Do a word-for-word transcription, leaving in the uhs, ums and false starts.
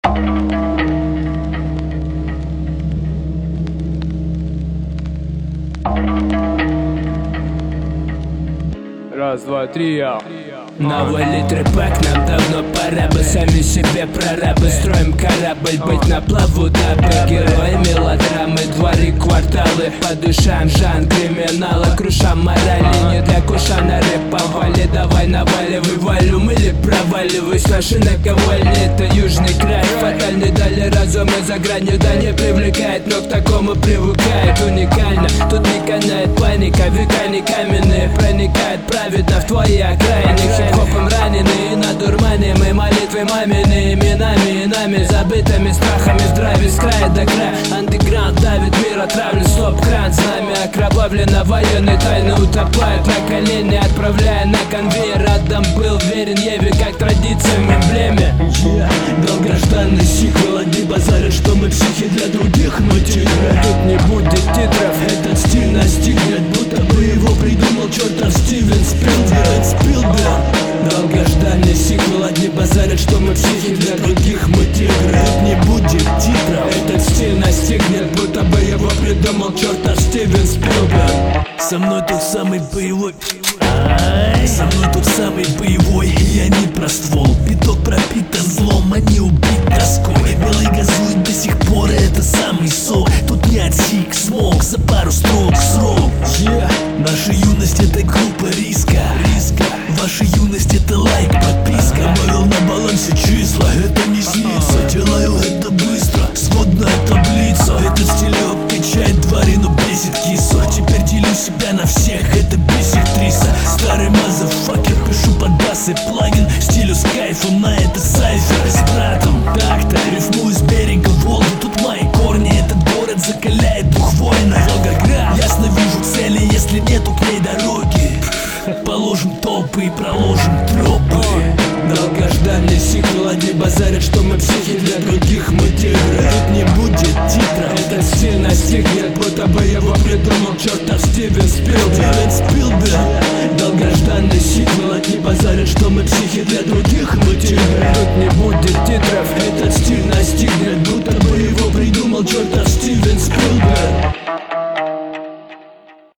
Раз, два, три, я. Навали трепак, нам давно пора бы. Сами себе прорабы, строим корабль, быть на плаву, дабы герои мелодрамы, дворы, кварталы. По душам жан криминала, крушам морали. Не для куша на рэп повали, давай наваливай валюм или проваливай с нашей наковальни. Это южный край, фатальный, дали разум и за гранью, да не привлекает, но к такому привыкает. Уникально, тут не канает паника, века не каменные проникает праведно в твои окраины. Хип-хопом раненые, надурманим молитвы мамины именами и нами забытыми страхами в драйве с края до края. Андеграунд давит, мир отравлен, стоп-кран. Знамя окровавлено, военные тайны утопают на колени, отправляя на конвейер. Адам был верен Еве, как традициям эмблеме. Yeah. Долгожданный сиквел, одни базарят, что мы психи для других, но тигры. Тут не будет титров, этот стиль настигнет, будто бы его придумал чертов Стивен Спилберг. Спилберг. Долгожданный сиквел, одни базарят, что мы психи для других, мы тигры. Тут не будет титров, этот стиль настигнет, будто бы его придумал чертов Стивен Спилберг. Со мной тот самый боевой, со мной тот самый боевой, я не про ствол. Биток пропитан злом, а не убит тоской. Белый газует до сих пор, это самый сок. Тут не отсик, смог, за пару строк срок. Yeah. Наша юность это группа риска, риска. Ваша юность это лайк, подписка. Добавил на балансе числа, это не снится. Делаю это быстро, сводная таблица. Этот стилек качает двори, но бесит кису. Теперь делю себя на всех, это бесит триса. Старый мазафакер, пишу под бас и плагин. Стилю с кайфом, на это сайфер с братом. Так-то рифмую с берега Волги, тут мои корни. Этот город закаляет дух воина. Волгоград, ясно вижу цели, если нету к ней дороги. Положим толпы и проложим тропы. Долгожданный сиквел, одни базарят, что мы психи для других, мы тигры. Тут не будет титров, этот стиль настигнет, будто бы его придумал чертов Стивен Спилберг. Спилберг. Долгожданный сиквел, одни базарят, что мы психи для других, мы тигры. тут не будет титров,